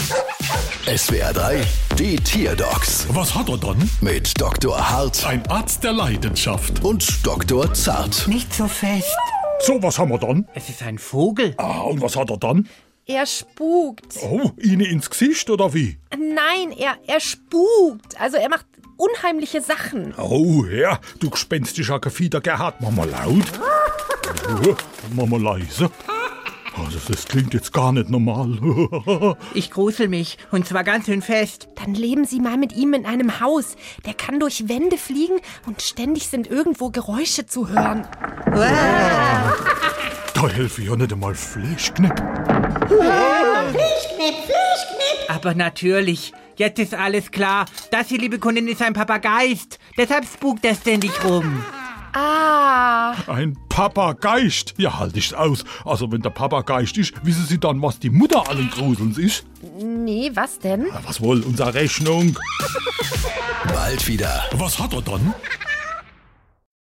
SWR 3, die Tierdocs Was hat er dann? mit Dr. Hart Ein Arzt der Leidenschaft. und Dr. Zart. Nicht so fest. So, was haben wir dann? Es ist ein Vogel. Und was hat er dann? Er spukt. Oh, Ihnen ins Gesicht oder wie? Nein, er spukt. Also er macht unheimliche Sachen. Oh, ja, du gespenstischer Gefieder Gerhard. Mach mal laut. Mach mal leise. Also, das klingt jetzt gar nicht normal. Ich grusel mich, und zwar ganz schön fest. Dann leben Sie mal mit ihm in einem Haus. Der kann durch Wände fliegen und ständig sind irgendwo Geräusche zu hören. Da helfe ich ja nicht einmal Fleischknepp. Aber natürlich, jetzt ist alles klar. Das hier, liebe Kundin, ist ein Papageist. Deshalb spukt er ständig rum. Ah, Ein Papageist. Ja, halt ich's aus. Also, wenn der Papageist ist, wissen Sie dann, was die Mutter allen Gruselns ist? nee, was denn? Was wohl, unsere Rechnung? Bald wieder. Was hat er dann?